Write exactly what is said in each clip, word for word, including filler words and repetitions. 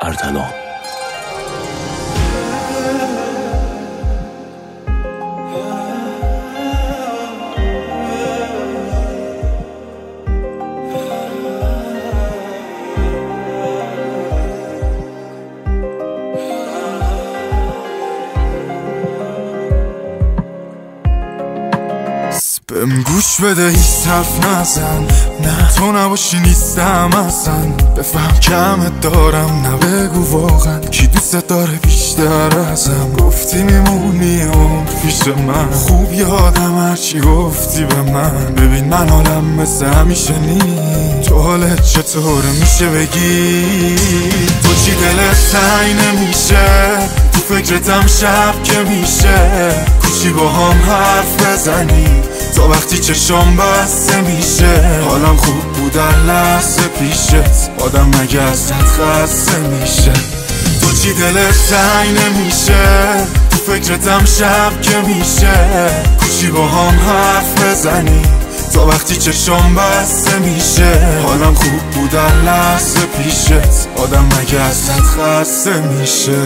ارتلان. بهم گوش بده هیچ حرف نزن، نه تو نباشی نیستم اصلا. بفهم کمت دارم، نه بگو واقعا کی دوست داره بیشتر ازم. گفتی میمونی اون پیش من، خوب یادم هرچی گفتی به من. ببین من حالم مثل همیشه نی، تو حالت چطوره میشه بگی؟ تو چی دلت تنگ نمیشه؟ تو فکرتم شب که میشه کوچی با هم حرف بزنی تا وقتی چشم بسته میشه. حالم خوب بود در لحظه پیشت، آدم مگه ازت خسته میشه؟ تو چی دلت تنگ نمیشه؟ تو فکرتم شب که میشه کوچی با هم حرف بزنی تا وقتی چشم بسته میشه. حالم خوب بود در لحظه پیشت، آدم مگه ازت خسته میشه؟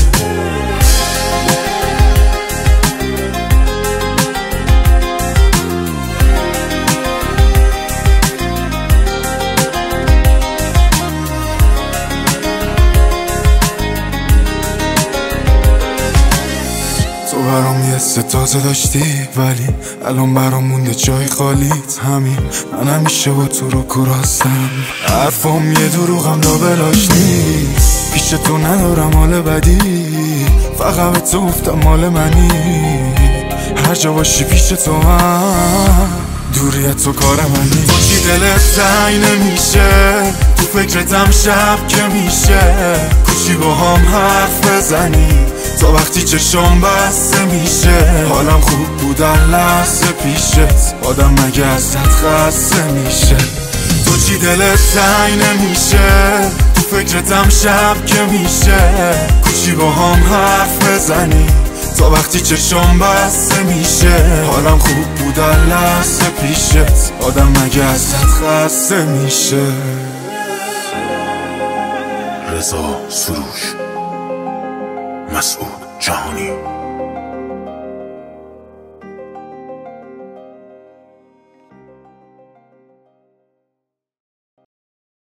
تو برام یه ستازه داشتی ولی الان برام مونده جای خالیت. همین من همیشه با تو رو کراستم، حرفام یه دروغم لابلاش نیست. پیش تو ندارم حال بدی، فقط به تو گفتم مال منی. هر جا باشی پیش تو هم، دوریت تو کار منی. تو چی دلت تنگ نمیشه؟ تو فکرتم شب که میشه کوچی با هم حرف بزنی تا وقتی چشم بسته میشه. حالم خوب بود در لحظه پیشت، آدم مگه ازت خسته میشه؟ تو چی دلت تنگ نمیشه؟ تو فکرتم شب که میشه کوچی با هم حرف بزنی تا وقتی چشم بسته میشه. حالم خوب بود در لحظه پیشت، آدم مگه ازت خسته میشه؟ رضا سروش، مسعود جهانی.